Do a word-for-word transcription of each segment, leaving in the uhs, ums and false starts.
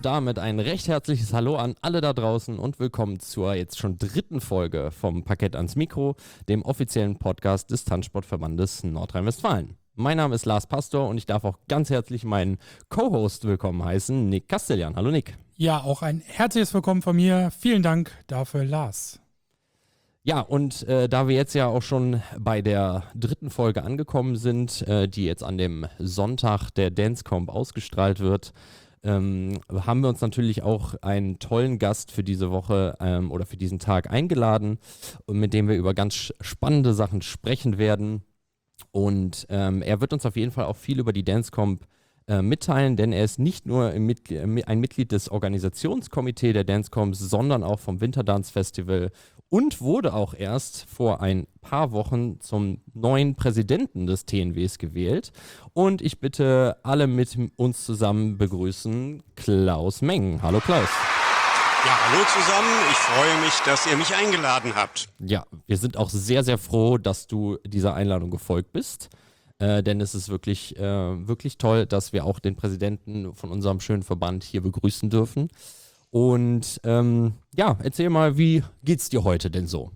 damit ein recht herzliches Hallo an alle da draußen und willkommen zur jetzt schon dritten Folge vom Parkett ans Mikro, dem offiziellen Podcast des Tanzsportverbandes Nordrhein-Westfalen. Mein Name ist Lars Pastor und ich darf auch ganz herzlich meinen Co-Host willkommen heißen, Nick Castellan. Hallo Nick. Ja, auch ein herzliches Willkommen von mir. Vielen Dank dafür, Lars. Ja, und äh, da wir jetzt ja auch schon bei der dritten Folge angekommen sind, äh, die jetzt an dem Sonntag der Dancecomp ausgestrahlt wird, ähm, haben wir uns natürlich auch einen tollen Gast für diese Woche ähm, oder für diesen Tag eingeladen, mit dem wir über ganz spannende Sachen sprechen werden. Und ähm, er wird uns auf jeden Fall auch viel über die Dancecomp äh, mitteilen, denn er ist nicht nur im Mitgl- ein Mitglied des Organisationskomitees der Dancecomp, sondern auch vom Winterdance Festival und wurde auch erst vor ein paar Wochen zum neuen Präsidenten des T N Ws gewählt. Und ich bitte alle mit uns zusammen begrüßen Klaus Meng. Hallo Klaus. Ja, hallo zusammen. Ich freue mich, dass ihr mich eingeladen habt. Ja, wir sind auch sehr, sehr froh, dass du dieser Einladung gefolgt bist. Äh, denn es ist wirklich, äh, wirklich toll, dass wir auch den Präsidenten von unserem schönen Verband hier begrüßen dürfen. Und ähm, ja, erzähl mal, wie geht's dir heute denn so?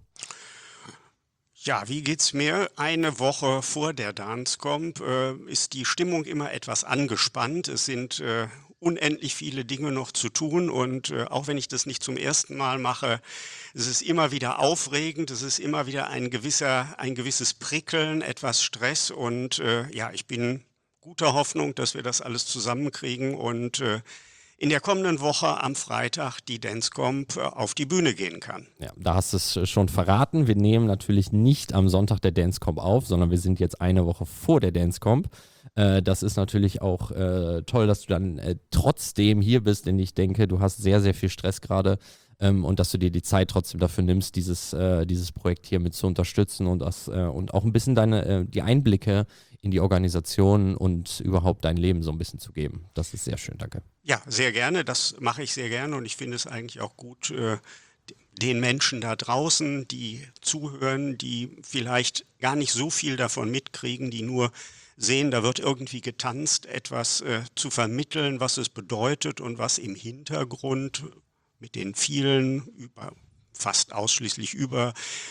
Ja, wie geht's mir? Eine Woche vor der Dancecomp äh, ist die Stimmung immer etwas angespannt. Es sind äh, unendlich viele Dinge noch zu tun und äh, auch wenn ich das nicht zum ersten Mal mache, es ist immer wieder aufregend, es ist immer wieder ein gewisser, ein gewisses Prickeln, etwas Stress und äh, ja, ich bin guter Hoffnung, dass wir das alles zusammenkriegen und äh, in der kommenden Woche am Freitag die Dancecomp auf die Bühne gehen kann. Ja, da hast du es schon verraten. Wir nehmen natürlich nicht am Sonntag der Dancecomp auf, sondern wir sind jetzt eine Woche vor der Dancecomp. Äh, das ist natürlich auch äh, toll, dass du dann äh, trotzdem hier bist, denn ich denke, du hast sehr, sehr viel Stress gerade ähm, und dass du dir die Zeit trotzdem dafür nimmst, dieses, äh, dieses Projekt hier mit zu unterstützen und, das, äh, und auch ein bisschen deine, äh, die Einblicke in die Organisation und überhaupt dein Leben so ein bisschen zu geben. Das ist sehr schön, danke. Ja, sehr gerne, das mache ich sehr gerne und ich finde es eigentlich auch gut, äh, den Menschen da draußen, die zuhören, die vielleicht gar nicht so viel davon mitkriegen, die nur sehen, da wird irgendwie getanzt, etwas äh, zu vermitteln, was es bedeutet und was im Hintergrund mit den vielen über fast ausschließlich über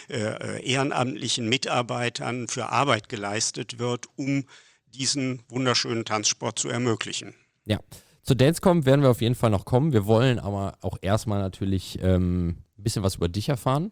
äh, ehrenamtlichen Mitarbeitern für Arbeit geleistet wird, um diesen wunderschönen Tanzsport zu ermöglichen. Ja, zur Dancecomp werden wir auf jeden Fall noch kommen. Wir wollen aber auch erstmal natürlich ähm, ein bisschen was über dich erfahren.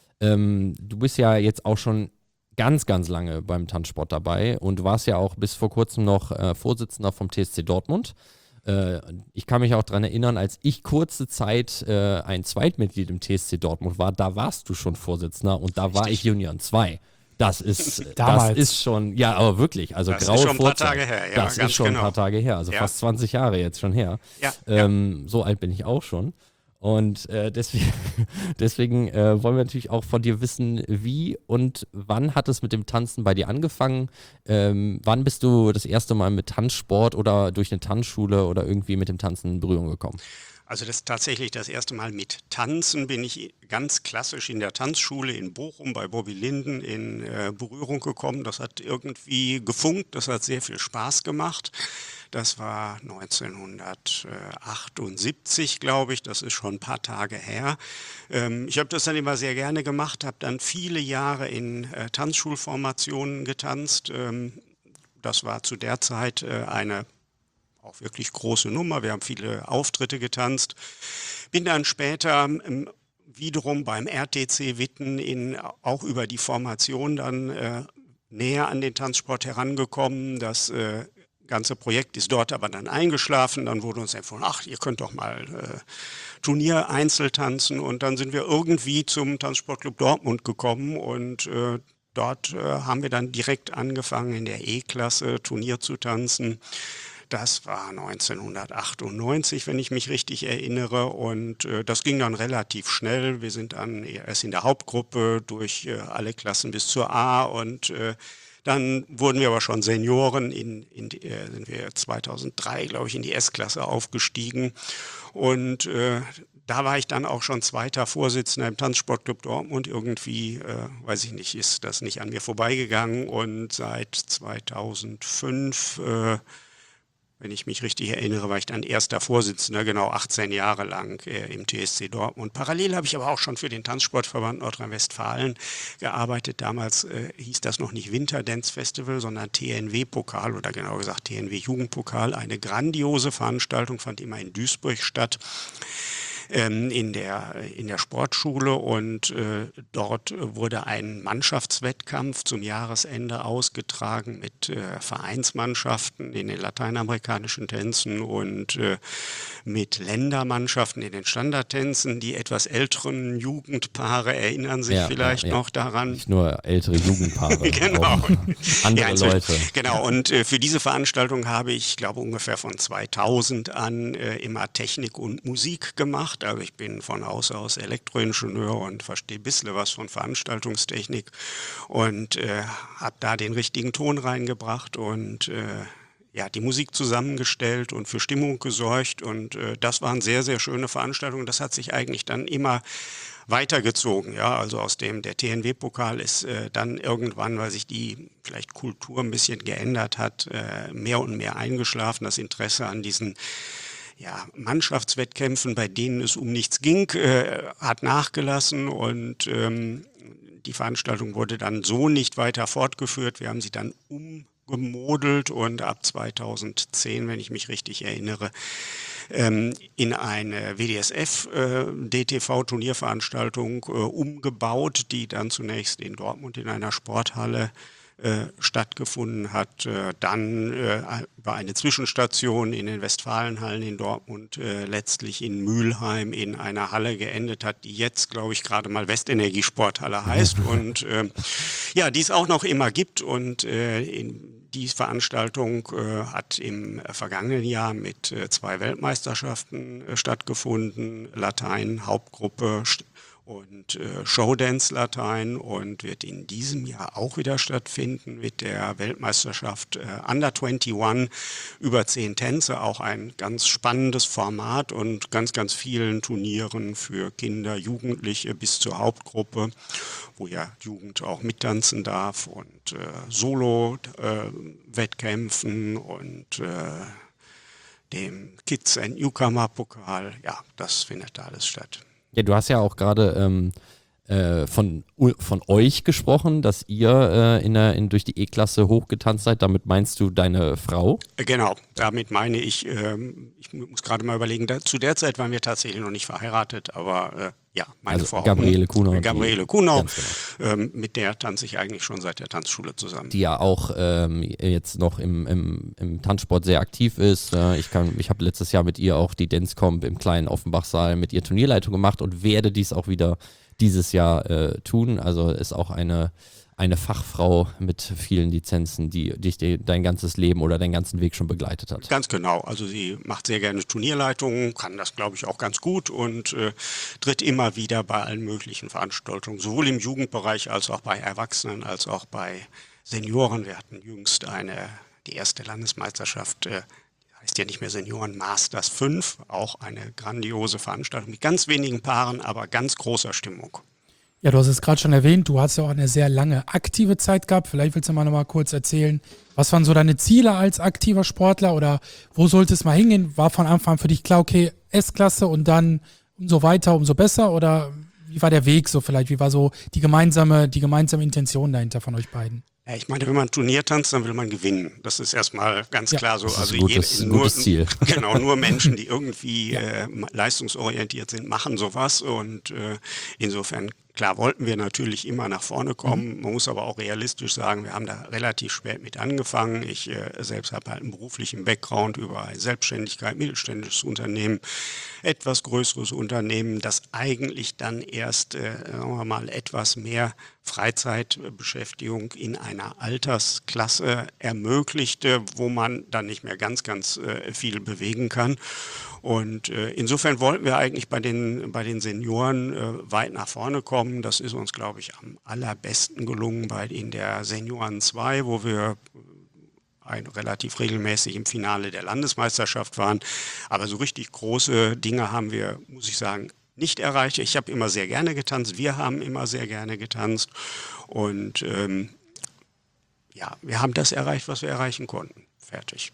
Ähm, du bist ja jetzt auch schon ganz, ganz lange beim Tanzsport dabei und du warst ja auch bis vor kurzem noch äh, Vorsitzender vom T S C Dortmund. Äh, ich kann mich auch daran erinnern, als ich kurze Zeit äh, ein Zweitmitglied im T S C Dortmund war, da warst du schon Vorsitzender und da Richtig. war ich Union zwei. Das ist, das Damals. ist schon, ja, aber wirklich, also Das graue ist schon ein paar Vorzeit. Tage her, ja, Das ganz ist schon genau. ein paar Tage her, also Ja. fast zwanzig Jahre jetzt schon her. Ja, Ähm, so alt bin ich auch schon. Und äh, deswegen, deswegen äh, wollen wir natürlich auch von dir wissen, wie und wann hat es mit dem Tanzen bei dir angefangen? Ähm, wann bist du das erste Mal mit Tanzsport oder durch eine Tanzschule oder irgendwie mit dem Tanzen in Berührung gekommen? Also das ist tatsächlich das erste Mal mit Tanzen bin ich ganz klassisch in der Tanzschule in Bochum bei Bobby Linden in äh, Berührung gekommen. Das hat irgendwie gefunkt, das hat sehr viel Spaß gemacht. Das war neunzehnhundertachtundsiebzig, glaube ich, das ist schon ein paar Tage her. Ähm, ich habe das dann immer sehr gerne gemacht, habe dann viele Jahre in äh, Tanzschulformationen getanzt. Ähm, das war zu der Zeit äh, eine auch wirklich große Nummer. Wir haben viele Auftritte getanzt. Bin dann später ähm, wiederum beim R T C Witten in, auch über die Formation dann äh, näher an den Tanzsport herangekommen. Das äh, ganze Projekt ist dort aber dann eingeschlafen. Dann wurde uns empfohlen, ach, ihr könnt doch mal äh, Turnier Einzel tanzen. Und dann sind wir irgendwie zum Tanzsportclub Dortmund gekommen und äh, dort äh, haben wir dann direkt angefangen, in der E-Klasse Turnier zu tanzen. Das war neunzehnhundertachtundneunzig, wenn ich mich richtig erinnere. Und äh, das ging dann relativ schnell. Wir sind dann erst in der Hauptgruppe durch äh, alle Klassen bis zur A. Und äh, dann wurden wir aber schon Senioren. In, in die, äh, sind wir zweitausenddrei, glaube ich, in die S-Klasse aufgestiegen. Und äh, da war ich dann auch schon zweiter Vorsitzender im Tanzsportclub Dortmund. Irgendwie, äh, weiß ich nicht, ist das nicht an mir vorbeigegangen. Und seit zweitausendfünf... Äh, wenn ich mich richtig erinnere, war ich dann erster Vorsitzender, genau achtzehn Jahre lang äh, im T S C Dortmund. Parallel habe ich aber auch schon für den Tanzsportverband Nordrhein-Westfalen gearbeitet. Damals äh, hieß das noch nicht Winter Dance Festival, sondern T N W-Pokal oder genau gesagt T N W-Jugendpokal. Eine grandiose Veranstaltung, fand immer in Duisburg statt. In der, in der Sportschule und äh, dort wurde ein Mannschaftswettkampf zum Jahresende ausgetragen mit äh, Vereinsmannschaften in den lateinamerikanischen Tänzen und äh, mit Ländermannschaften in den Standardtänzen. Die etwas älteren Jugendpaare erinnern sich ja, vielleicht ja, ja. noch daran. Nicht nur ältere Jugendpaare, genau. auch andere ja, Leute. Genau, und äh, für diese Veranstaltung habe ich, glaube ungefähr von zweitausend an äh, immer Technik und Musik gemacht. Also ich bin von Haus aus Elektroingenieur und verstehe ein bisschen was von Veranstaltungstechnik und äh, habe da den richtigen Ton reingebracht und äh, ja, die Musik zusammengestellt und für Stimmung gesorgt und äh, das waren sehr, sehr schöne Veranstaltungen. Das hat sich eigentlich dann immer weitergezogen, ja, also aus dem, der T N W-Pokal ist äh, dann irgendwann, weil sich die vielleicht Kultur ein bisschen geändert hat, äh, mehr und mehr eingeschlafen, das Interesse an diesen ja, Mannschaftswettkämpfen, bei denen es um nichts ging, äh, hat nachgelassen und ähm, die Veranstaltung wurde dann so nicht weiter fortgeführt. Wir haben sie dann umgemodelt und ab zweitausendzehn, wenn ich mich richtig erinnere, ähm, in eine W D S F-D T V-Turnierveranstaltung äh, umgebaut, die dann zunächst in Dortmund in einer Sporthalle Äh, stattgefunden hat, äh, dann äh, war eine Zwischenstation in den Westfalenhallen in Dortmund, äh, letztlich in Mülheim in einer Halle geendet hat, die jetzt, glaube ich, gerade mal Westenergie-Sporthalle heißt und äh, ja, die es auch noch immer gibt und äh, in die Veranstaltung äh, hat im vergangenen Jahr mit äh, zwei Weltmeisterschaften äh, stattgefunden, Latein, Hauptgruppe, und äh, Showdance Latein und wird in diesem Jahr auch wieder stattfinden mit der Weltmeisterschaft äh, Under einundzwanzig über zehn Tänze, auch ein ganz spannendes Format und ganz, ganz vielen Turnieren für Kinder, Jugendliche bis zur Hauptgruppe, wo ja Jugend auch mittanzen darf und äh, Solo-Wettkämpfen äh, und äh, dem Kids and Newcomer Pokal, ja, das findet da alles statt. Ja, du hast ja auch gerade ähm, äh, von, von euch gesprochen, dass ihr äh, in der, in, durch die E-Klasse hochgetanzt seid. Damit meinst du deine Frau? Genau, damit meine ich, ähm, ich muss gerade mal überlegen, da, zu der Zeit waren wir tatsächlich noch nicht verheiratet, aber äh, ja, meine also Frau. Gabriele Kuhnau. Gabriele Kuhnau, genau. ähm, mit der tanze ich eigentlich schon seit der Tanzschule zusammen. Die ja auch ähm, jetzt noch im, im, im Tanzsport sehr aktiv ist. Äh, ich kann, ich habe letztes Jahr mit ihr auch die Dancecomp im kleinen Offenbachsaal mit ihr Turnierleitung gemacht und werde dies auch wieder dieses Jahr äh, tun. Also ist auch eine, eine Fachfrau mit vielen Lizenzen, die dich de, dein ganzes Leben oder deinen ganzen Weg schon begleitet hat. Ganz genau. Also sie macht sehr gerne Turnierleitungen, kann das, glaube ich, auch ganz gut und äh, tritt immer wieder bei allen möglichen Veranstaltungen, sowohl im Jugendbereich als auch bei Erwachsenen, als auch bei Senioren. Wir hatten jüngst eine, die erste Landesmeisterschaft, äh, heißt ja nicht mehr Senioren Masters fünf, auch eine grandiose Veranstaltung mit ganz wenigen Paaren, aber ganz großer Stimmung. Ja, du hast es gerade schon erwähnt, du hast ja auch eine sehr lange aktive Zeit gehabt. Vielleicht willst du mal noch mal kurz erzählen, was waren so deine Ziele als aktiver Sportler oder wo sollte es mal hingehen? War von Anfang an für dich klar, okay, S-Klasse und dann umso weiter, umso besser oder wie war der Weg so vielleicht? Wie war so die gemeinsame, die gemeinsame Intention dahinter von euch beiden? Ja, ich meine, wenn man Turnier tanzt, dann will man gewinnen. Das ist erstmal ganz ja, klar so. Das ist also ein gutes, jede, ein gutes nur, Ziel. Genau, nur Menschen, die irgendwie ja. äh, leistungsorientiert sind, machen sowas. Und äh, insofern, klar, wollten wir natürlich immer nach vorne kommen. Mhm. Man muss aber auch realistisch sagen, wir haben da relativ spät mit angefangen. Ich äh, selbst habe halt einen beruflichen Background über Selbstständigkeit, mittelständisches Unternehmen, etwas größeres Unternehmen, das eigentlich dann erst, äh, sagen wir mal, etwas mehr Freizeitbeschäftigung in einer Altersklasse ermöglichte, wo man dann nicht mehr ganz, ganz äh, viel bewegen kann. Und äh, insofern wollten wir eigentlich bei den, bei den Senioren äh, weit nach vorne kommen. Das ist uns, glaube ich, am allerbesten gelungen bei in der Senioren zwei, wo wir ein, relativ regelmäßig im Finale der Landesmeisterschaft waren. Aber so richtig große Dinge haben wir, muss ich sagen, nicht erreicht. Ich habe immer sehr gerne getanzt, wir haben immer sehr gerne getanzt und ähm, ja, wir haben das erreicht, was wir erreichen konnten. Fertig.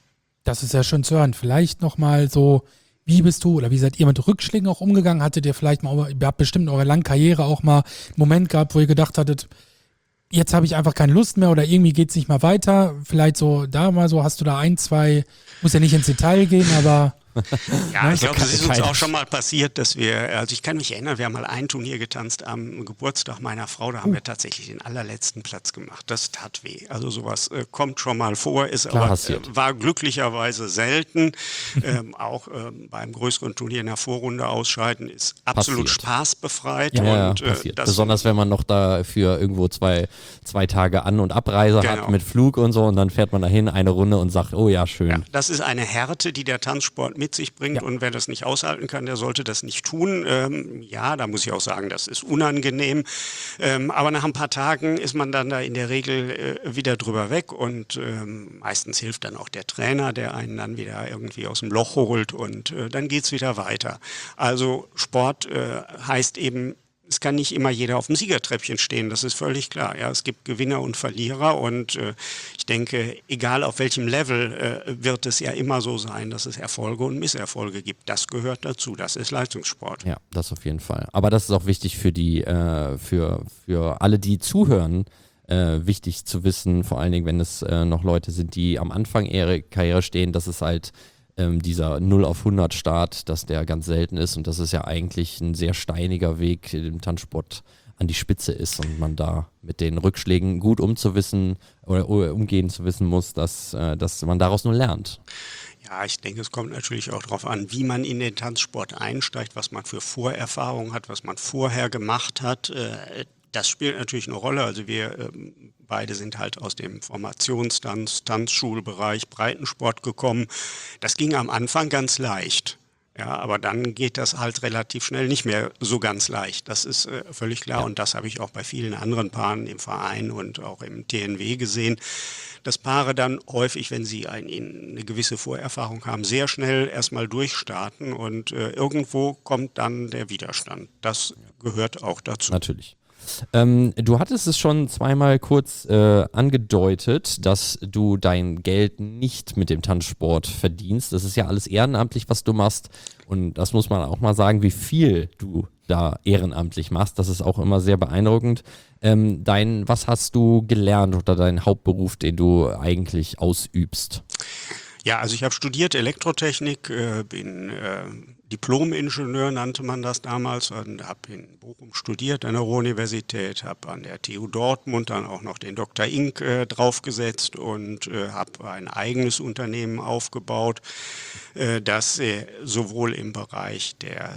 Das ist ja schön zu hören. Vielleicht nochmal so, wie bist du oder wie seid ihr mit Rückschlägen auch umgegangen? Hattet ihr vielleicht mal, ihr habt bestimmt in eurer langen Karriere auch mal einen Moment gehabt, wo ihr gedacht hattet, jetzt habe ich einfach keine Lust mehr oder irgendwie geht es nicht mehr weiter. Vielleicht so, da mal so, hast du da ein, zwei, muss ja nicht ins Detail gehen, aber... Ja, ich glaube, das ist uns auch schon mal passiert, dass wir, also ich kann mich erinnern, wir haben mal ein Turnier getanzt am Geburtstag meiner Frau, da haben wir tatsächlich den allerletzten Platz gemacht. Das tat weh. Also sowas äh, kommt schon mal vor, ist Klar, aber äh, war glücklicherweise selten. ähm, auch ähm, beim größeren Turnier in der Vorrunde ausscheiden ist absolut Passiert. spaßbefreit. Ja, und, ja, passiert. Äh, das, Besonders wenn man noch dafür irgendwo zwei, zwei Tage An- und Abreise Genau. hat mit Flug und so und dann fährt man dahin eine Runde und sagt, oh ja, schön. Ja, das ist eine Härte, die der Tanzsport mit sich bringt, Ja. und wer das nicht aushalten kann, der sollte das nicht tun. Ähm, ja, da muss ich auch sagen, das ist unangenehm. Ähm, aber nach ein paar Tagen ist man dann da in der Regel äh, wieder drüber weg, und ähm, meistens hilft dann auch der Trainer, der einen dann wieder irgendwie aus dem Loch holt, und äh, dann geht's wieder weiter. Also Sport äh, heißt eben, es kann nicht immer jeder auf dem Siegertreppchen stehen, das ist völlig klar. Ja, es gibt Gewinner und Verlierer, und äh, ich denke, egal auf welchem Level, äh, wird es ja immer so sein, dass es Erfolge und Misserfolge gibt. Das gehört dazu, das ist Leistungssport. Ja, das auf jeden Fall. Aber das ist auch wichtig für die, äh, für, für alle, die zuhören, äh, wichtig zu wissen, vor allen Dingen, wenn es äh, noch Leute sind, die am Anfang ihrer Karriere stehen, dass es halt ähm, dieser null auf hundert Start, dass der ganz selten ist, und das ist ja eigentlich ein sehr steiniger Weg im Tanzsport an die Spitze ist und man da mit den Rückschlägen gut umzuwissen oder, oder umgehen zu wissen muss, dass, äh, dass man daraus nur lernt. Ja, ich denke, es kommt natürlich auch darauf an, wie man in den Tanzsport einsteigt, was man für Vorerfahrung hat, was man vorher gemacht hat. Äh, Das spielt natürlich eine Rolle. Also wir ähm, beide sind halt aus dem Formationstanz, Tanzschulbereich, Breitensport gekommen. Das ging am Anfang ganz leicht. Ja, aber dann geht das halt relativ schnell nicht mehr so ganz leicht. Das ist äh, völlig klar. Ja. Und das habe ich auch bei vielen anderen Paaren im Verein und auch im T N W gesehen, dass Paare dann häufig, wenn sie ein, eine gewisse Vorerfahrung haben, sehr schnell erstmal durchstarten, und äh, irgendwo kommt dann der Widerstand. Das gehört auch dazu. Natürlich. Ähm, du hattest es schon zweimal kurz äh, angedeutet, dass du dein Geld nicht mit dem Tanzsport verdienst. Das ist ja alles ehrenamtlich, was du machst. Und das muss man auch mal sagen, wie viel du da ehrenamtlich machst. Das ist auch immer sehr beeindruckend. Ähm, dein, was hast du gelernt oder dein Hauptberuf, den du eigentlich ausübst? Ja, also ich habe studiert Elektrotechnik, äh, bin äh, Diplom-Ingenieur, nannte man das damals, und habe in Bochum studiert an der Ruhr-Universität, habe an der T U Dortmund dann auch noch den Doktor Ing äh, draufgesetzt und äh, habe ein eigenes Unternehmen aufgebaut, äh, das äh, sowohl im Bereich der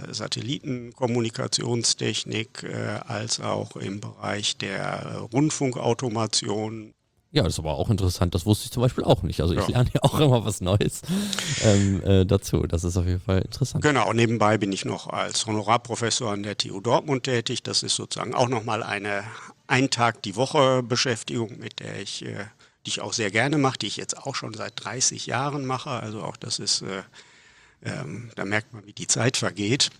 Satellitenkommunikationstechnik äh, als auch im Bereich der Rundfunkautomation. Ja, das ist aber auch interessant. Das wusste ich zum Beispiel auch nicht. Also ich Ja. lerne ja auch immer was Neues ähm, äh, dazu. Das ist auf jeden Fall interessant. Genau, nebenbei bin ich noch als Honorarprofessor an der T U Dortmund tätig. Das ist sozusagen auch nochmal eine ein Tag die Woche Beschäftigung, mit der ich, äh, die ich auch sehr gerne mache, die ich jetzt auch schon seit dreißig Jahren mache. Also auch das ist, äh, ähm, da merkt man, wie die Zeit vergeht.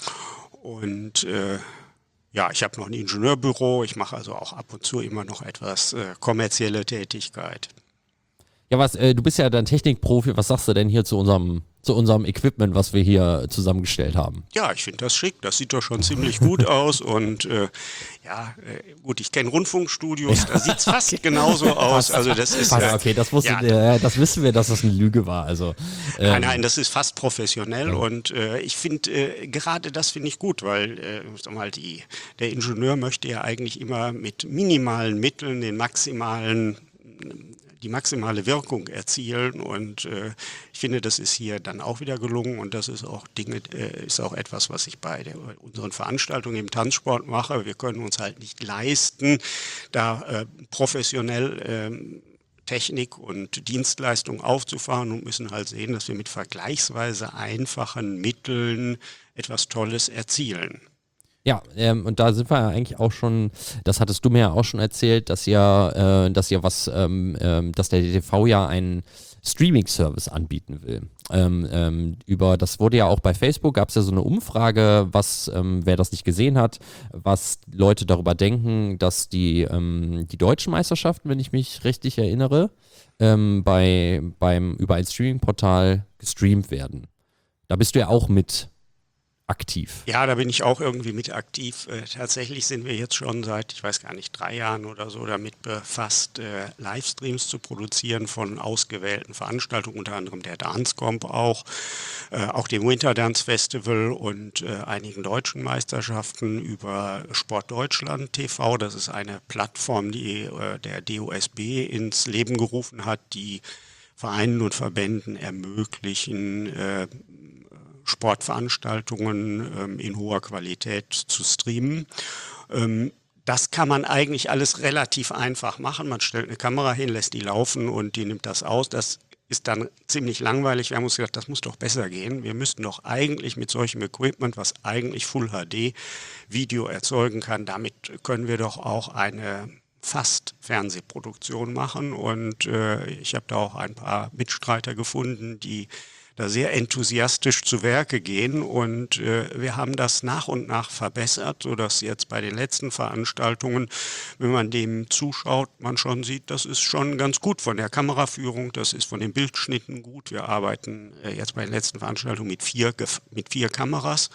Und äh, ja, ich habe noch ein Ingenieurbüro. Ich mache also auch ab und zu immer noch etwas äh, kommerzielle Tätigkeit. Ja, was, äh, du bist ja dann Technikprofi. Was sagst du denn hier zu unserem, zu unserem Equipment, was wir hier zusammengestellt haben? Ja, ich finde das schick. Das sieht doch schon ziemlich gut aus. Und äh, ja, äh, gut, ich kenne Rundfunkstudios, da sieht es fast genauso aus. Also das ist Warte, äh, okay, das, wusste, ja, äh, das wissen wir, dass das eine Lüge war. Also, ähm, Nein, nein, das ist fast professionell, und äh, ich finde, äh, gerade das finde ich gut, weil äh, sag mal, die, der Ingenieur möchte ja eigentlich immer mit minimalen Mitteln den maximalen, die maximale Wirkung erzielen, und äh, ich finde, das ist hier dann auch wieder gelungen, und das ist auch Dinge, äh, ist auch etwas, was ich bei der, unseren Veranstaltungen im Tanzsport mache. Wir können uns halt nicht leisten, da äh, professionell äh, Technik und Dienstleistung aufzufahren, und müssen halt sehen, dass wir mit vergleichsweise einfachen Mitteln etwas Tolles erzielen. Ja, ähm, und da sind wir ja eigentlich auch schon, das hattest du mir ja auch schon erzählt, dass ihr, äh, dass ihr was, ähm, ähm, dass der D T V ja einen Streaming-Service anbieten will. ähm, ähm, über, das wurde ja auch bei Facebook, gab es ja so eine Umfrage, was, ähm, wer das nicht gesehen hat, was Leute darüber denken, dass die, ähm, die deutschen Meisterschaften, wenn ich mich richtig erinnere, ähm, bei, beim, über ein Streaming-Portal gestreamt werden. Da bist du ja auch mit aktiv. Ja, da bin ich auch irgendwie mit aktiv. Äh, tatsächlich sind wir jetzt schon seit, ich weiß gar nicht, drei Jahren oder so damit befasst, äh, Livestreams zu produzieren von ausgewählten Veranstaltungen, unter anderem der Dancecomp auch, äh, auch dem Winter Dance Festival und äh, einigen deutschen Meisterschaften über Sport Deutschland T V. Das ist eine Plattform, die äh, der D O S B ins Leben gerufen hat, die Vereinen und Verbänden ermöglichen, äh, Sportveranstaltungen ähm, in hoher Qualität zu streamen. Ähm, das kann man eigentlich alles relativ einfach machen. Man stellt eine Kamera hin, lässt die laufen und die nimmt das aus. Das ist dann ziemlich langweilig. Wir haben uns gedacht, das muss doch besser gehen. Wir müssten doch eigentlich mit solchem Equipment, was eigentlich Full H D Video erzeugen kann, damit können wir doch auch eine fast Fernsehproduktion machen. Und äh, ich habe da auch ein paar Mitstreiter gefunden, die da sehr enthusiastisch zu Werke gehen und äh, wir haben das nach und nach verbessert, sodass jetzt bei den letzten Veranstaltungen, wenn man dem zuschaut, man schon sieht, das ist schon ganz gut von der Kameraführung, das ist von den Bildschnitten gut. Wir arbeiten äh, jetzt bei den letzten Veranstaltungen mit vier, mit vier Kameras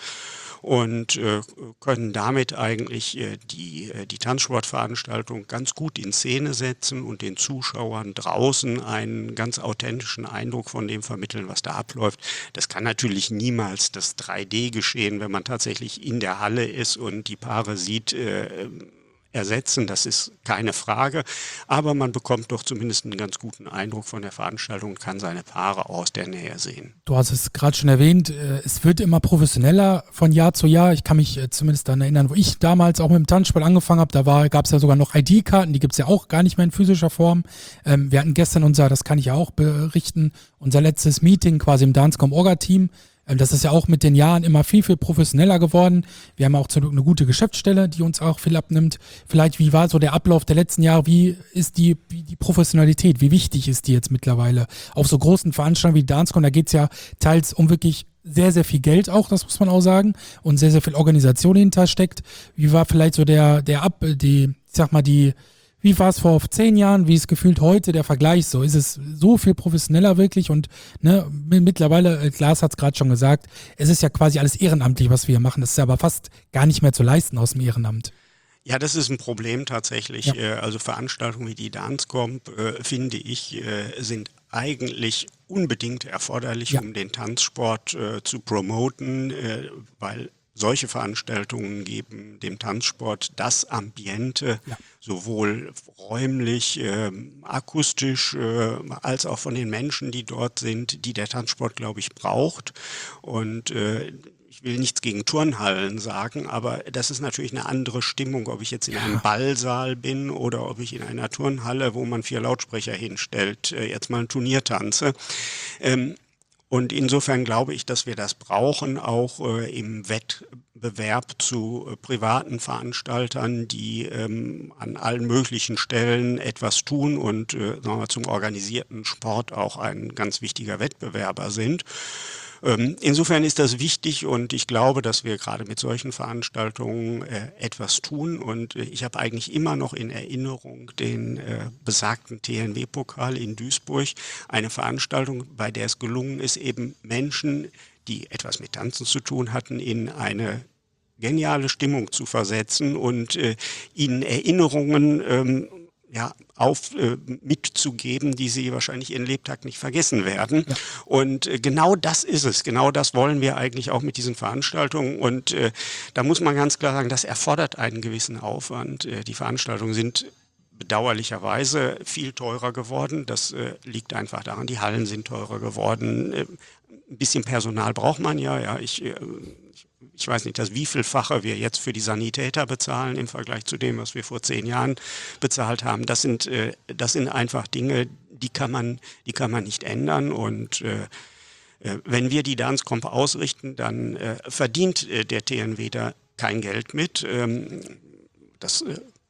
und äh, können damit eigentlich äh, die, äh, die Tanzsportveranstaltung ganz gut in Szene setzen und den Zuschauern draußen einen ganz authentischen Eindruck von dem vermitteln, was da abläuft. Das kann natürlich niemals das drei D geschehen, wenn man tatsächlich in der Halle ist und die Paare sieht, äh, ersetzen, das ist keine Frage, aber man bekommt doch zumindest einen ganz guten Eindruck von der Veranstaltung und kann seine Paare aus der Nähe sehen. Du hast es gerade schon erwähnt, es wird immer professioneller von Jahr zu Jahr. Ich kann mich zumindest daran erinnern, wo ich damals auch mit dem Tanzsport angefangen habe, da gab es ja sogar noch I D-Karten, die gibt es ja auch gar nicht mehr in physischer Form. Ähm, wir hatten gestern unser, das kann ich ja auch berichten, unser letztes Meeting quasi im Dancecom-Orga-Team. Das ist ja auch mit den Jahren immer viel, viel professioneller geworden. Wir haben auch zum Glück eine gute Geschäftsstelle, die uns auch viel abnimmt. Vielleicht, wie war so der Ablauf der letzten Jahre? Wie ist die, wie die Professionalität? Wie wichtig ist die jetzt mittlerweile? Auf so großen Veranstaltungen wie Dancecom, da geht es ja teils um wirklich sehr, sehr viel Geld auch, das muss man auch sagen. Und sehr, sehr viel Organisation hinter steckt. Wie war vielleicht so der, der Ab, die, ich sag mal, die, wie war es vor zehn Jahren, wie es gefühlt heute, der Vergleich so? Ist es so viel professioneller wirklich? Und ne, mittlerweile, Lars hat es gerade schon gesagt, es ist ja quasi alles ehrenamtlich, was wir hier machen. Das ist ja aber fast gar nicht mehr zu leisten aus dem Ehrenamt. Ja, das ist ein Problem tatsächlich. Ja. Also Veranstaltungen wie die Dancecomp, äh, finde ich, äh, sind eigentlich unbedingt erforderlich, ja. um den Tanzsport äh, zu promoten, äh, weil solche Veranstaltungen geben dem Tanzsport das Ambiente, ja. sowohl räumlich, äh, akustisch, äh, als auch von den Menschen, die dort sind, die der Tanzsport, glaube ich, braucht. Und äh, ich will nichts gegen Turnhallen sagen, aber das ist natürlich eine andere Stimmung, ob ich jetzt in einem Ballsaal bin oder ob ich in einer Turnhalle, wo man vier Lautsprecher hinstellt, äh, jetzt mal ein Turnier tanze. Ähm, Und insofern glaube ich, dass wir das brauchen, auch äh, im Wettbewerb zu äh, privaten Veranstaltern, die ähm, an allen möglichen Stellen etwas tun und äh, sagen wir mal, zum organisierten Sport auch ein ganz wichtiger Wettbewerber sind. Ähm, insofern ist das wichtig und ich glaube, dass wir gerade mit solchen Veranstaltungen äh, etwas tun und äh, ich habe eigentlich immer noch in Erinnerung den äh, besagten T N W-Pokal in Duisburg, eine Veranstaltung, bei der es gelungen ist, eben Menschen, die etwas mit Tanzen zu tun hatten, in eine geniale Stimmung zu versetzen und äh, ihnen Erinnerungen ähm, ja, auf, äh, mitzugeben, die sie wahrscheinlich ihren Lebtag nicht vergessen werden. Ja. Und äh, genau das ist es. Genau das wollen wir eigentlich auch mit diesen Veranstaltungen. Und äh, da muss man ganz klar sagen, das erfordert einen gewissen Aufwand. Äh, die Veranstaltungen sind bedauerlicherweise viel teurer geworden. Das äh, liegt einfach daran, die Hallen sind teurer geworden. Äh, ein bisschen Personal braucht man ja. ja ich, äh, Ich weiß nicht, das wievielfache wir jetzt für die Sanitäter bezahlen im Vergleich zu dem, was wir vor zehn Jahren bezahlt haben. Das sind, äh, das sind einfach Dinge, die kann man, die kann man nicht ändern. Und äh, äh, wenn wir die Dancecomp ausrichten, dann äh, verdient äh, der T N W da kein Geld mit. Ähm, das äh,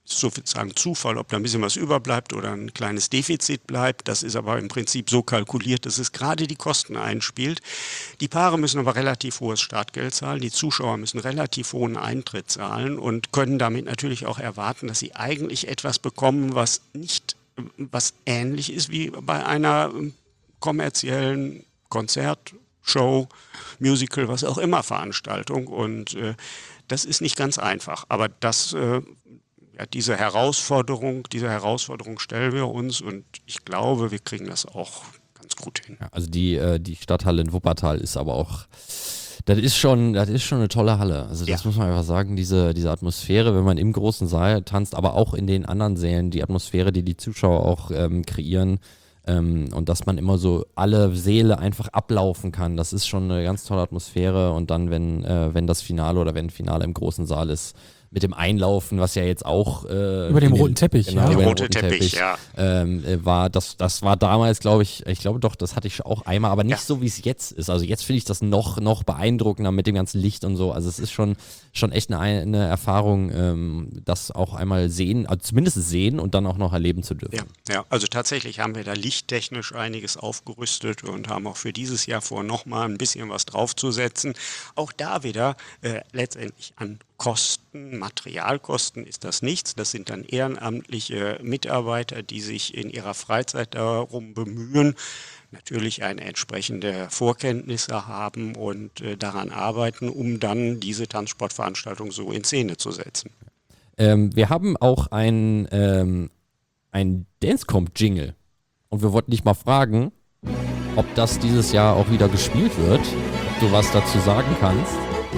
sozusagen Zufall, ob da ein bisschen was überbleibt oder ein kleines Defizit bleibt. Das ist aber im Prinzip so kalkuliert, dass es gerade die Kosten einspielt. Die Paare müssen aber relativ hohes Startgeld zahlen, die Zuschauer müssen relativ hohen Eintritt zahlen und können damit natürlich auch erwarten, dass sie eigentlich etwas bekommen, was nicht, was ähnlich ist wie bei einer kommerziellen Konzert, Show, Musical, was auch immer Veranstaltung. Und äh, das ist nicht ganz einfach. Aber das äh, Ja, diese Herausforderung, diese Herausforderung stellen wir uns und ich glaube, wir kriegen das auch ganz gut hin. Ja, also die, äh, die Stadthalle in Wuppertal ist aber auch, das ist schon, das ist schon eine tolle Halle. Also das Ja. muss man einfach sagen, diese, diese Atmosphäre, wenn man im großen Saal tanzt, aber auch in den anderen Sälen, die Atmosphäre, die die Zuschauer auch ähm, kreieren ähm, und dass man immer so alle Säle einfach ablaufen kann, das ist schon eine ganz tolle Atmosphäre und dann, wenn, äh, wenn das Finale oder wenn ein Finale im großen Saal ist, mit dem Einlaufen, was ja jetzt auch äh, Über dem in den- roten Teppich, genau, ja. über Der den rote roten Teppich, ja. ähm, äh, war das, das war damals, glaube ich, ich glaube doch, das hatte ich auch einmal, aber nicht Ja. so, wie es jetzt ist. Also jetzt finde ich das noch, noch beeindruckender mit dem ganzen Licht und so. Also es ist schon, schon echt eine, eine Erfahrung, ähm, das auch einmal sehen, also zumindest sehen und dann auch noch erleben zu dürfen. Ja, ja, also tatsächlich haben wir da lichttechnisch einiges aufgerüstet und haben auch für dieses Jahr vor, nochmal ein bisschen was draufzusetzen. Auch da wieder äh, letztendlich an Kosten, Materialkosten ist das nichts. Das sind dann ehrenamtliche Mitarbeiter, die sich in ihrer Freizeit darum bemühen, natürlich eine entsprechende Vorkenntnisse haben und äh, daran arbeiten, um dann diese Tanzsportveranstaltung so in Szene zu setzen. Ähm, wir haben auch ein, ähm, ein Dancecomp-Jingle und wir wollten dich mal fragen, ob das dieses Jahr auch wieder gespielt wird, ob du was dazu sagen kannst.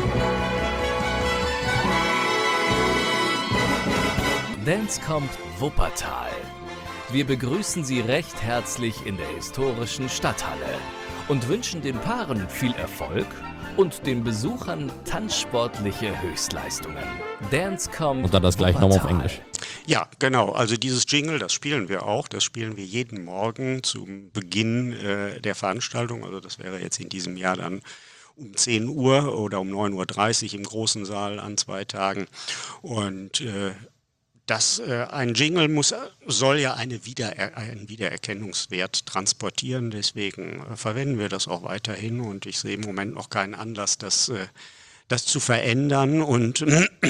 Dancecomp Wuppertal. Wir begrüßen Sie recht herzlich in der historischen Stadthalle und wünschen den Paaren viel Erfolg und den Besuchern tanzsportliche Höchstleistungen. Dancecomp Und dann das gleich nochmal auf Wuppertal. Englisch. Ja, genau. Also dieses Jingle, das spielen wir auch. Das spielen wir jeden Morgen zum Beginn äh, der Veranstaltung. Also das wäre jetzt in diesem Jahr dann um zehn Uhr oder um neun Uhr dreißig im großen Saal an zwei Tagen. Und äh, das, äh, ein Jingle muss, soll ja eine Wiederer einen Wiedererkennungswert transportieren. Deswegen äh, verwenden wir das auch weiterhin. Und ich sehe im Moment noch keinen Anlass, das, äh, das zu verändern. Und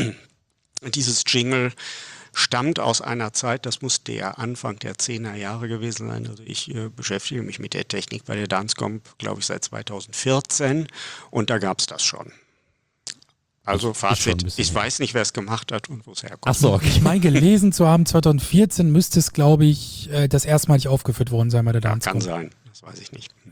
dieses Jingle stammt aus einer Zeit, das muss der Anfang der zehner Jahre gewesen sein. Also ich äh, beschäftige mich mit der Technik bei der Dancecomp, glaube ich, seit zweitausendvierzehn und da gab es das schon. Also Ist- ist schon ein Fazit, bisschen ich her. weiß nicht, wer es gemacht hat und wo es herkommt. Ach so, okay. Ich meine gelesen zu haben, zweitausendvierzehn müsste es, glaube ich, äh, das erstmalig aufgeführt worden sein bei der Kann Dancecomp. sein, das weiß ich nicht.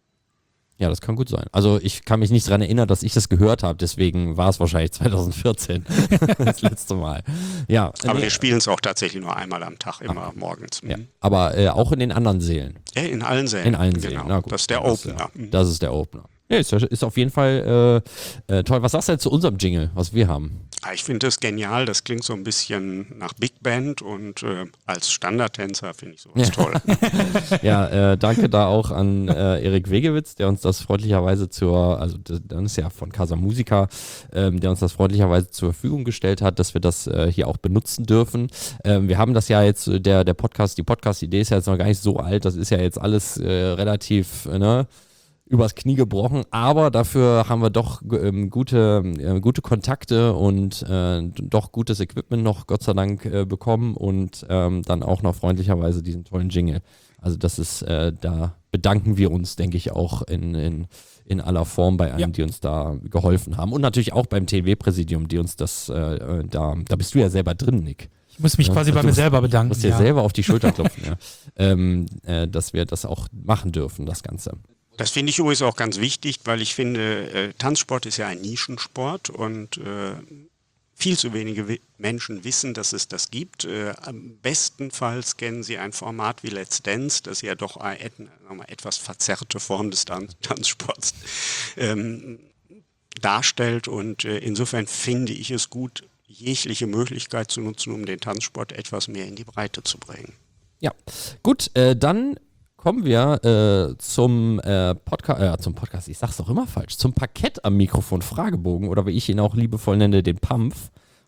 Ja, das kann gut sein. Also ich kann mich nicht daran erinnern, dass ich das gehört habe, deswegen war es wahrscheinlich zweitausendvierzehn das letzte Mal. Ja, Aber nee, wir spielen es auch tatsächlich nur einmal am Tag, immer morgens. ja. Mhm. aber äh, auch in den anderen Sälen. Ja, in allen Sälen. In allen genau. Sälen. Na gut, Das ist der das, Opener. ja, Mhm. das ist der Opener. Ja, ist, ja- ist auf jeden Fall äh, äh, toll. Was sagst du jetzt zu unserem Jingle, was wir haben? Ja, ich finde das genial, das klingt so ein bisschen nach Big Band und äh, als Standardtänzer finde ich sowas toll. Ja, äh, danke da auch an äh, Erik Wegewitz, der uns das freundlicherweise zur, also das, das ist ja von Casa Musica, ähm, der uns das freundlicherweise zur Verfügung gestellt hat, dass wir das äh, hier auch benutzen dürfen. Ähm, wir haben das ja jetzt, äh, der, der Podcast, die Podcast-Idee ist ja jetzt noch gar nicht so alt, das ist ja jetzt alles äh, relativ, äh, ne? übers Knie gebrochen, aber dafür haben wir doch ähm, gute, äh, gute Kontakte und äh, doch gutes Equipment noch, Gott sei Dank, äh, bekommen und ähm, dann auch noch freundlicherweise diesen tollen Jingle. Also das ist, äh, da bedanken wir uns, denke ich, auch in, in, in aller Form bei allen, Ja. die uns da geholfen haben und natürlich auch beim T W-Präsidium, die uns das, äh, da, da bist du ja selber drin, Nick. Ich muss mich Ja, quasi du bei mir musst- selber Du bedanken. musst dir Ja. selber auf die Schulter klopfen, ja. ähm, äh, dass wir das auch machen dürfen, das Ganze. Das finde ich übrigens auch ganz wichtig, weil ich finde, äh, Tanzsport ist ja ein Nischensport und äh, viel zu wenige wi Menschen wissen, dass es das gibt. Äh, am bestenfalls kennen sie ein Format wie Let's Dance, das ja doch eine et eine etwas verzerrte Form des Tan Tanzsports ähm, darstellt und äh, insofern finde ich es gut, jegliche Möglichkeit zu nutzen, um den Tanzsport etwas mehr in die Breite zu bringen. Ja, gut, äh, dann kommen wir äh, zum, äh, Podca äh, zum Podcast, ich sag's doch immer falsch, zum Parkett am Mikrofon Fragebogen oder wie ich ihn auch liebevoll nenne, den Pampf.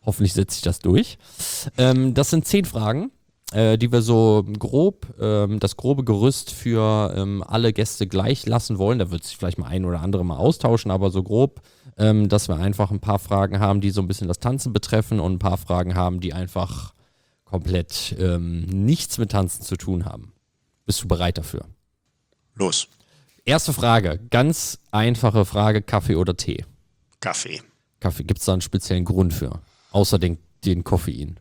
Hoffentlich setzt sich das durch. Ähm, das sind zehn Fragen, äh, die wir so grob, ähm, das grobe Gerüst für ähm, alle Gäste gleich lassen wollen. Da wird sich vielleicht mal ein oder andere mal austauschen, aber so grob, ähm, dass wir einfach ein paar Fragen haben, die so ein bisschen das Tanzen betreffen und ein paar Fragen haben, die einfach komplett ähm, nichts mit Tanzen zu tun haben. Bist du bereit dafür? Los. Erste Frage, ganz einfache Frage, Kaffee oder Tee? Kaffee. Kaffee, gibt es da einen speziellen Grund für? Außer den, den Koffein.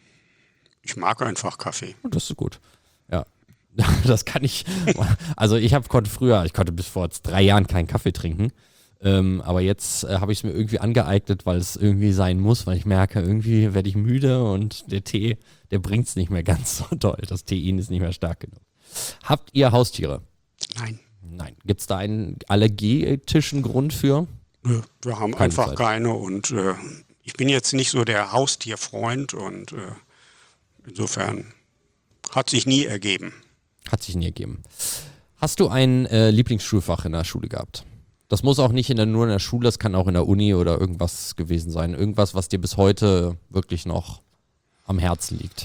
Ich mag einfach Kaffee. Das ist gut. Ja, das kann ich. Also ich hab, konnte früher, ich konnte bis vor drei Jahren keinen Kaffee trinken. Ähm, aber jetzt äh, habe ich es mir irgendwie angeeignet, weil es irgendwie sein muss, weil ich merke, irgendwie werde ich müde und der Tee, der bringt es nicht mehr ganz so doll. Das Tein ist nicht mehr stark genug. Habt ihr Haustiere? Nein. Nein. Gibt es da einen allergetischen Grund für? Nö, wir haben Keine einfach Zeit. keine und äh, ich bin jetzt nicht so der Haustierfreund und äh, insofern hat sich nie ergeben. Hat sich nie ergeben. Hast du ein äh, Lieblingsschulfach in der Schule gehabt? Das muss auch nicht in der, nur in der Schule, das kann auch in der Uni oder irgendwas gewesen sein. Irgendwas, was dir bis heute wirklich noch am Herzen liegt.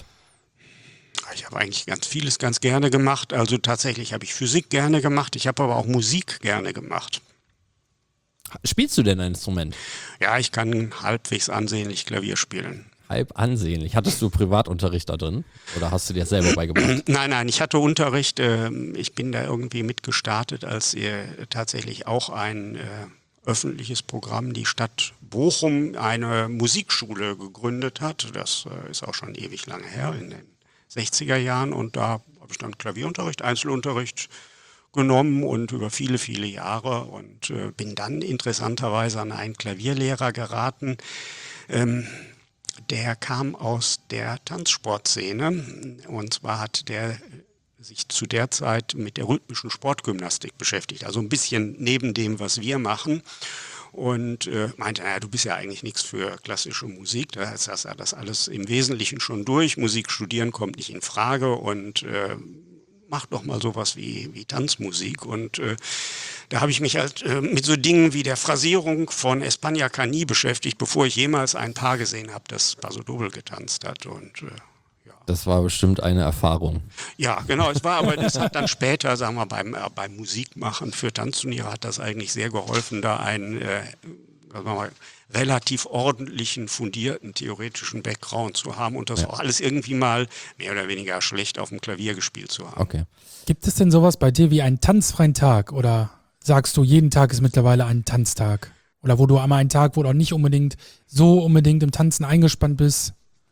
Ich habe eigentlich ganz vieles ganz gerne gemacht. Also tatsächlich habe ich Physik gerne gemacht. Ich habe aber auch Musik gerne gemacht. Spielst du denn ein Instrument? Ja, ich kann halbwegs ansehnlich Klavier spielen. Halb ansehnlich. Hattest du Privatunterricht da drin? Oder hast du dir das selber beigebracht? Nein, nein, ich hatte Unterricht. äh, Ich bin da irgendwie mitgestartet, als ihr tatsächlich auch ein äh, öffentliches Programm, die Stadt Bochum, eine Musikschule gegründet hat. Das äh, ist auch schon ewig lange her, in den sechziger Jahren. Und da habe ich dann Klavierunterricht, Einzelunterricht genommen und über viele, viele Jahre und äh, bin dann interessanterweise an einen Klavierlehrer geraten. Ähm, der kam aus der Tanzsportszene und zwar hat der sich zu der Zeit mit der rhythmischen Sportgymnastik beschäftigt, also ein bisschen neben dem, was wir machen. Und äh, meinte, naja, du bist ja eigentlich nichts für klassische Musik, da hast du das alles im Wesentlichen schon durch, Musik studieren kommt nicht in Frage und äh, mach doch mal sowas wie, wie Tanzmusik. Und äh, da habe ich mich halt äh, mit so Dingen wie der Phrasierung von España Cani beschäftigt, bevor ich jemals ein Paar gesehen habe, das Paso Doble getanzt hat. Und äh, Das war bestimmt eine Erfahrung. ja, genau, es war aber, das hat dann später, sagen wir, beim, äh, beim Musikmachen für Tanzturniere hat das eigentlich sehr geholfen, da einen äh, sagen wir mal, relativ ordentlichen, fundierten, theoretischen Background zu haben und das Ja. auch alles irgendwie mal mehr oder weniger schlecht auf dem Klavier gespielt zu haben. Okay. Gibt es denn sowas bei dir wie einen tanzfreien Tag oder sagst du, jeden Tag ist mittlerweile ein Tanztag? Oder wo du einmal einen Tag, wo du auch nicht unbedingt so unbedingt im Tanzen eingespannt bist?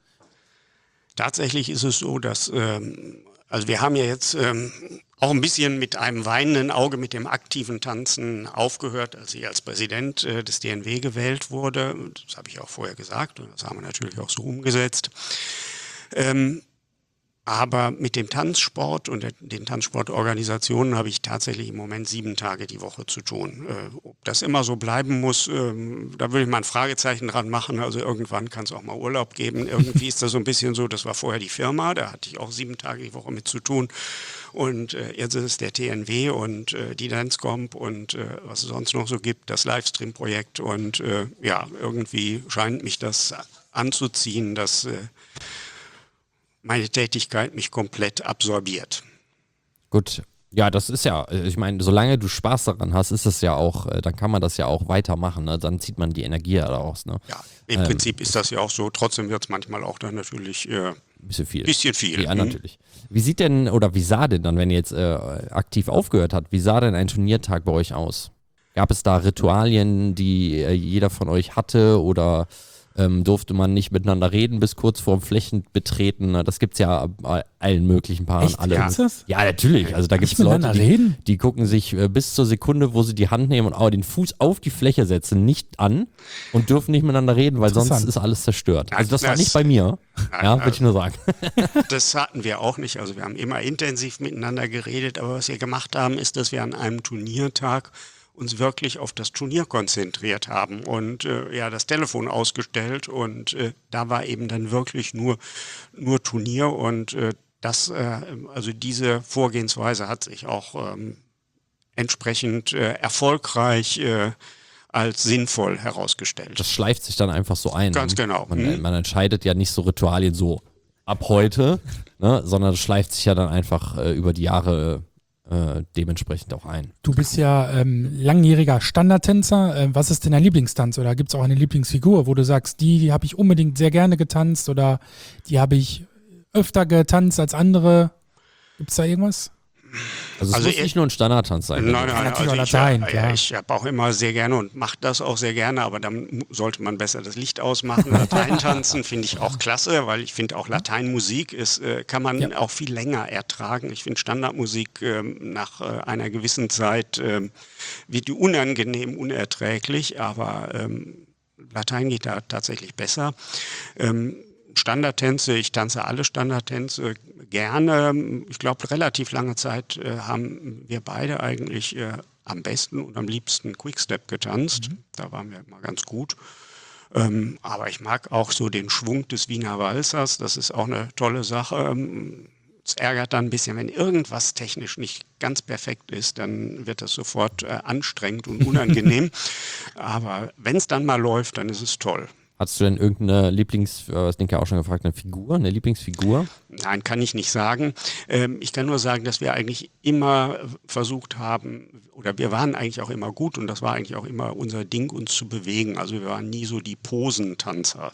Tatsächlich ist es so, dass, ähm, also wir haben ja jetzt ähm, auch ein bisschen mit einem weinenden Auge mit dem aktiven Tanzen aufgehört, als ich als Präsident äh, des D N W gewählt wurde. Das habe ich auch vorher gesagt und das haben wir natürlich auch so umgesetzt. Ähm, aber mit dem Tanzsport und der, den Tanzsportorganisationen habe ich tatsächlich im Moment sieben Tage die Woche zu tun. Äh, ob das immer so bleiben muss, ähm, da würde ich mal ein Fragezeichen dran machen. Also irgendwann kann es auch mal Urlaub geben. Irgendwie ist das so ein bisschen so, das war vorher die Firma, da hatte ich auch sieben Tage die Woche mit zu tun. Und äh, jetzt ist es der T N W und äh, die Dancecomp und äh, was es sonst noch so gibt, das Livestream-Projekt. Und äh, ja, irgendwie scheint mich das anzuziehen, dass äh, meine Tätigkeit mich komplett absorbiert. Gut. Ja, das ist ja, ich meine, solange du Spaß daran hast, ist es ja auch, äh, dann kann man das ja auch weitermachen, ne? Dann zieht man die Energie daraus, ne? Ja, im Ähm, Prinzip ist das ja auch so. Trotzdem wird es manchmal auch dann natürlich äh, Ein bisschen viel. bisschen viel. Ja, Hm? natürlich. Wie sieht denn, oder wie sah denn dann, wenn ihr jetzt äh, aktiv aufgehört habt, wie sah denn ein Turniertag bei euch aus? Gab es da Ritualien, die äh, jeder von euch hatte oder ähm, durfte man nicht miteinander reden bis kurz vorm Flächenbetreten? Das gibt's ja bei allen möglichen Paaren. Echt? Alle. Gibt's das? Ja, natürlich. Also da gibt Nicht es Leute, miteinander die, reden? die gucken sich äh, bis zur Sekunde, wo sie die Hand nehmen und auch den Fuß auf die Fläche setzen, nicht an und dürfen nicht miteinander reden, weil sonst Interessant. ist alles zerstört. Also das war Das- nicht bei mir. Nein, Ja, würde ich nur sagen. Das hatten wir auch nicht. Also wir haben immer intensiv miteinander geredet. Aber was wir gemacht haben, ist, dass wir an einem Turniertag uns wirklich auf das Turnier konzentriert haben und äh, ja das Telefon ausgestellt und äh, da war eben dann wirklich nur nur Turnier und äh, das äh, also diese Vorgehensweise hat sich auch ähm, entsprechend äh, erfolgreich äh, als sinnvoll herausgestellt. Das schleift sich dann einfach so ein. Ganz genau. Man, Mhm. man entscheidet ja nicht so Ritualien so ab heute, ne, sondern das schleift sich ja dann einfach äh, über die Jahre äh, dementsprechend auch ein. Du bist ja ähm, langjähriger Standardtänzer. Äh, was ist denn dein Lieblingstanz? Oder gibt es auch eine Lieblingsfigur, wo du sagst, die, die habe ich unbedingt sehr gerne getanzt oder die habe ich öfter getanzt als andere? Gibt es da irgendwas? Also es Also muss ihr- nicht nur ein Standardtanz sein. Nein, nein, natürlich also auch ich, Latein, ja, klar. ja, ich habe auch immer sehr gerne und mache das auch sehr gerne, aber dann mu- sollte man besser das Licht ausmachen. Latein tanzen finde ich auch klasse, weil ich finde auch Lateinmusik ist, äh, kann man Ja. auch viel länger ertragen. Ich finde Standardmusik ähm, nach äh, einer gewissen Zeit ähm, wird die unangenehm, unerträglich, aber ähm, Latein geht da tatsächlich besser. Ähm, Standardtänze, ich tanze alle Standardtänze gerne. Ich glaube, relativ lange Zeit äh, haben wir beide eigentlich äh, am besten und am liebsten Quickstep getanzt. Da waren wir immer ganz gut. Ähm, aber ich mag auch so den Schwung des Wiener Walzers. Das ist auch eine tolle Sache. Ähm, Es ärgert dann ein bisschen, wenn irgendwas technisch nicht ganz perfekt ist, dann wird das sofort äh, anstrengend und unangenehm. Aber wenn es dann mal läuft, dann ist es toll. Hast du denn irgendeine Lieblings, äh, das Denke auch schon gefragt, eine Figur, eine Lieblingsfigur? Nein, kann ich nicht sagen. Ähm, ich kann nur sagen, dass wir eigentlich immer versucht haben, oder wir waren eigentlich auch immer gut und das war eigentlich auch immer unser Ding, uns zu bewegen. Also wir waren nie so die Posentanzer.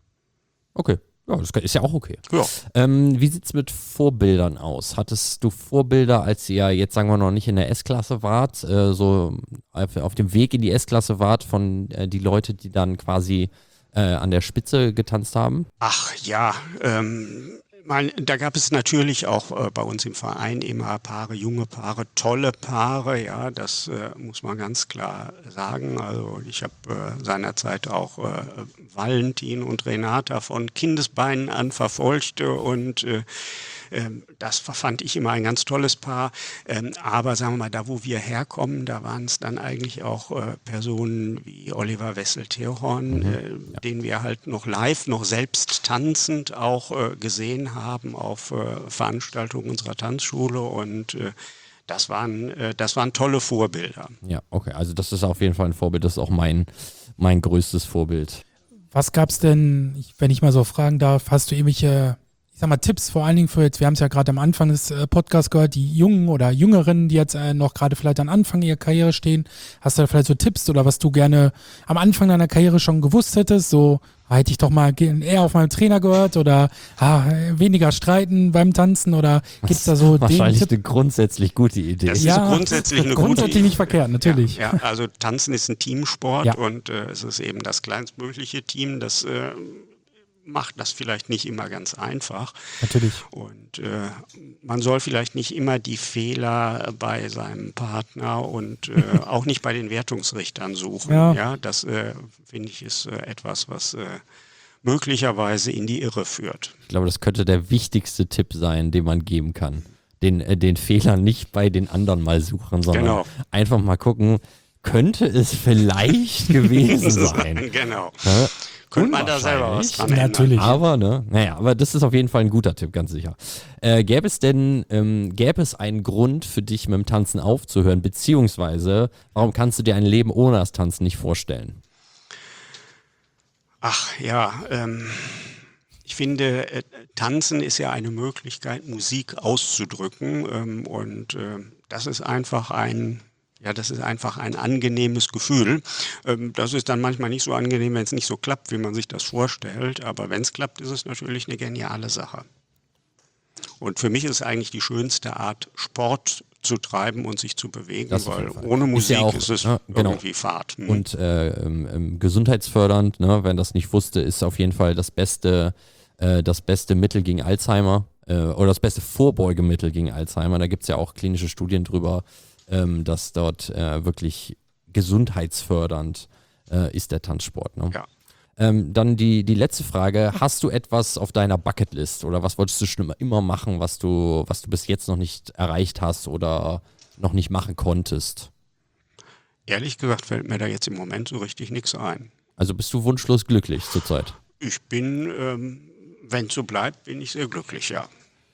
Okay, ja, das ist ja auch okay. Ja. Ähm, wie sieht es mit Vorbildern aus? Hattest du Vorbilder, als ihr jetzt, sagen wir noch nicht in der S-Klasse wart, äh, so auf, auf dem Weg in die S-Klasse wart von äh, die Leute, die dann quasi äh, an der Spitze getanzt haben? Ach ja, ähm, mein, da gab es natürlich auch äh, bei uns im Verein immer Paare, junge Paare, tolle Paare, ja, das äh, muss man ganz klar sagen. Also ich habe äh, seinerzeit auch äh, Valentin und Renata von Kindesbeinen an verfolgt und äh, ähm, das fand ich immer ein ganz tolles Paar. Ähm, aber sagen wir mal, da wo wir herkommen, da waren es dann eigentlich auch äh, Personen wie Oliver Wessel-Theorhorn, Mhm. äh, ja. den wir halt noch live, noch selbst tanzend auch äh, gesehen haben auf äh, Veranstaltungen unserer Tanzschule und äh, das waren, äh, das waren tolle Vorbilder. Ja, okay, also das ist auf jeden Fall ein Vorbild, das ist auch mein, mein größtes Vorbild. Was gab's denn, ich- wenn ich mal so fragen darf, hast du irgendwelche, ich sag mal, Tipps vor allen Dingen für jetzt, wir haben es ja gerade am Anfang des äh, Podcasts gehört, die Jungen oder Jüngeren, die jetzt äh, noch gerade vielleicht am Anfang ihrer Karriere stehen, hast du da vielleicht so Tipps oder was du gerne am Anfang deiner Karriere schon gewusst hättest, so ah, hätte ich doch mal ge- eher auf meinen Trainer gehört oder ah, äh, weniger streiten beim Tanzen oder gibt's da so den Wahrscheinlich Tipp? eine grundsätzlich gute Idee. Das Ja, ist grundsätzlich eine gute grundsätzlich nicht verkehrt, natürlich. Ja, ja, also Tanzen ist ein Teamsport Ja. und äh, es ist eben das kleinstmögliche Team, das äh, macht das vielleicht nicht immer ganz einfach. Natürlich. Und äh, man soll vielleicht nicht immer die Fehler bei seinem Partner und äh, auch nicht bei den Wertungsrichtern suchen. Ja. Ja, das äh, finde ich ist äh, etwas, was äh, möglicherweise in die Irre führt. Ich glaube, das könnte der wichtigste Tipp sein, den man geben kann. Den, äh, den Fehler nicht bei den anderen mal suchen, sondern Genau. einfach mal gucken, könnte es vielleicht gewesen sein. Genau. Ne? Könnte man da selber was dran ändern. Natürlich. Aber, ne, naja, aber das ist auf jeden Fall ein guter Tipp, ganz sicher. Äh, gäbe es denn, ähm, gäbe es einen Grund für dich mit dem Tanzen aufzuhören, beziehungsweise warum kannst du dir ein Leben ohne das Tanzen nicht vorstellen? Ach ja, ähm, ich finde, äh, Tanzen ist ja eine Möglichkeit, Musik auszudrücken ähm, und äh, das ist einfach ein, ja, das ist einfach ein angenehmes Gefühl. Ähm, das ist dann manchmal nicht so angenehm, wenn es nicht so klappt, wie man sich das vorstellt, aber wenn es klappt, ist es natürlich eine geniale Sache. Und für mich ist es eigentlich die schönste Art, Sport zu treiben und sich zu bewegen, Das auf weil jeden Fall. ohne Ist Musik ja auch, ist es ne, genau. irgendwie Fahrt. Hm. Und äh, ähm, ähm, gesundheitsfördernd, ne, wenn das nicht wusste, ist auf jeden Fall das beste, äh, das beste Mittel gegen Alzheimer äh, oder das beste Vorbeugemittel gegen Alzheimer. Da gibt es ja auch klinische Studien drüber, ähm, dass dort äh, wirklich gesundheitsfördernd äh, ist der Tanzsport. Ne? Ja. Ähm, dann die, die letzte Frage, hast du etwas auf deiner Bucketlist oder was wolltest du schon immer, immer machen, was du, was du bis jetzt noch nicht erreicht hast oder noch nicht machen konntest? Ehrlich gesagt fällt mir da jetzt im Moment so richtig nichts ein. Also bist du wunschlos glücklich zurzeit? Ich bin, ähm, wenn es so bleibt, bin ich sehr glücklich, ja.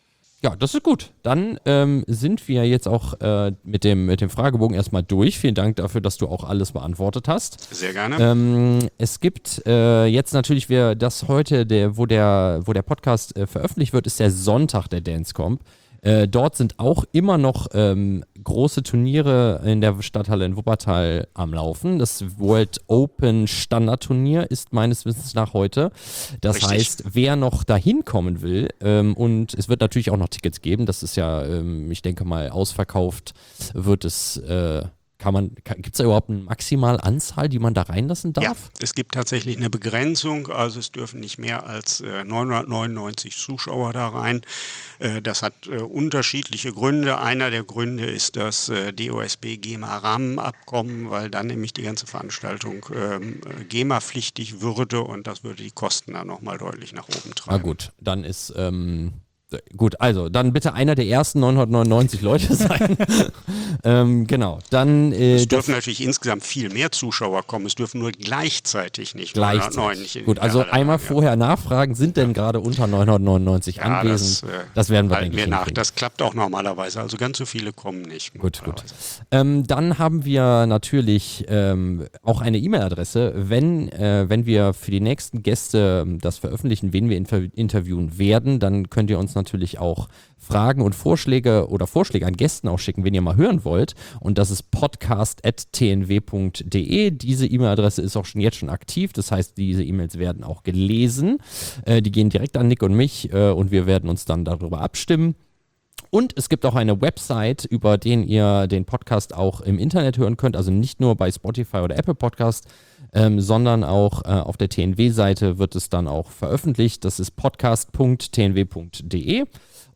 Ja, das ist gut. Dann ähm, sind wir jetzt auch äh, mit, dem, mit dem Fragebogen erstmal durch. Vielen Dank dafür, dass du auch alles beantwortet hast. Sehr gerne. Ähm, es gibt äh, jetzt natürlich, wir, das heute, der, wo, der, wo der Podcast äh, veröffentlicht wird, ist der Sonntag der Dancecomp. Äh, dort sind auch immer noch ähm, große Turniere in der Stadthalle in Wuppertal am Laufen. Das World Open Standardturnier ist meines Wissens nach heute. Das Richtig. heißt, wer noch dahin kommen will, ähm, und es wird natürlich auch noch Tickets geben, das ist ja, ähm, ich denke mal, ausverkauft wird es, äh, kann man, gibt es da überhaupt eine maximale Anzahl, die man da reinlassen darf? Ja, es gibt tatsächlich eine Begrenzung, also es dürfen nicht mehr als äh, neunhundertneunundneunzig Zuschauer da rein. Äh, das hat äh, unterschiedliche Gründe. Einer der Gründe ist das äh, D O S B-GEMA-Rahmenabkommen, weil dann nämlich die ganze Veranstaltung ähm, GEMA-pflichtig würde und das würde die Kosten dann nochmal deutlich nach oben treiben. Na gut, dann ist, ähm, gut, also dann bitte einer der ersten neunhundertneunundneunzig Leute sein. ähm, genau, dann... Äh, es dürfen natürlich insgesamt viel mehr Zuschauer kommen, es dürfen nur gleichzeitig nicht gleichzeitig. neunhundertneunzig. Gut, also einmal ja. vorher nachfragen, sind denn gerade unter neunhundertneunundneunzig Ja, anwesend? Das, äh, das werden wir, halten denke ich, wir nach. hinkriegen. Das klappt auch normalerweise, also ganz so viele kommen nicht. Gut, gut. Ähm, dann haben wir natürlich ähm, auch eine E-Mail-Adresse, wenn, äh, wenn wir für die nächsten Gäste ähm, das veröffentlichen, wen wir inter- interviewen werden, dann könnt ihr uns natürlich auch Fragen und Vorschläge oder Vorschläge an Gästen auch schicken, wenn ihr mal hören wollt. Und das ist podcast at t n w punkt d e. Diese E-Mail-Adresse ist auch schon jetzt schon aktiv. Das heißt, diese E-Mails werden auch gelesen. Äh, die gehen direkt an Nick und mich äh, und wir werden uns dann darüber abstimmen. Und es gibt auch eine Website, über den ihr den Podcast auch im Internet hören könnt. Also nicht nur bei Spotify oder Apple Podcast, ähm, sondern auch äh, auf der T N W-Seite wird es dann auch veröffentlicht. Das ist podcast punkt t n w punkt d e.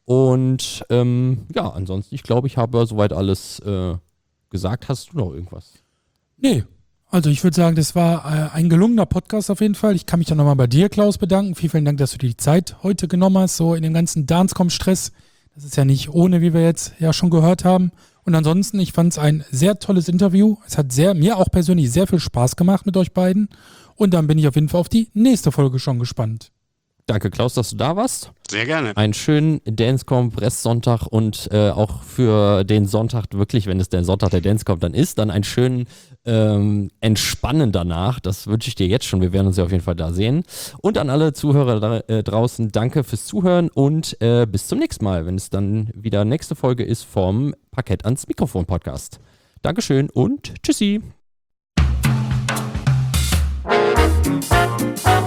Und ähm, ja, ansonsten, ich glaube, ich habe soweit alles äh, gesagt. Hast du noch irgendwas? Nee, also ich würde sagen, das war äh, ein gelungener Podcast auf jeden Fall. Ich kann mich dann nochmal bei dir, Klaus, bedanken. Vielen, vielen Dank, dass du dir die Zeit heute genommen hast, so in dem ganzen Dancecomp-Stress. Das ist ja nicht ohne, wie wir jetzt ja schon gehört haben. Und ansonsten, ich fand es ein sehr tolles Interview. Es hat sehr, mir auch persönlich sehr viel Spaß gemacht mit euch beiden. Und dann bin ich auf jeden Fall auf die nächste Folge schon gespannt. Danke, Klaus, dass du da warst. Sehr gerne. Einen schönen Dancecomp Restsonntag und äh, auch für den Sonntag wirklich, wenn es der Sonntag der Dancecomp dann ist, dann einen schönen ähm, Entspannen danach. Das wünsche ich dir jetzt schon. Wir werden uns ja auf jeden Fall da sehen. Und an alle Zuhörer da, äh, draußen, danke fürs Zuhören und äh, bis zum nächsten Mal, wenn es dann wieder nächste Folge ist vom Parkett ans Mikrofon Podcast. Dankeschön und tschüssi.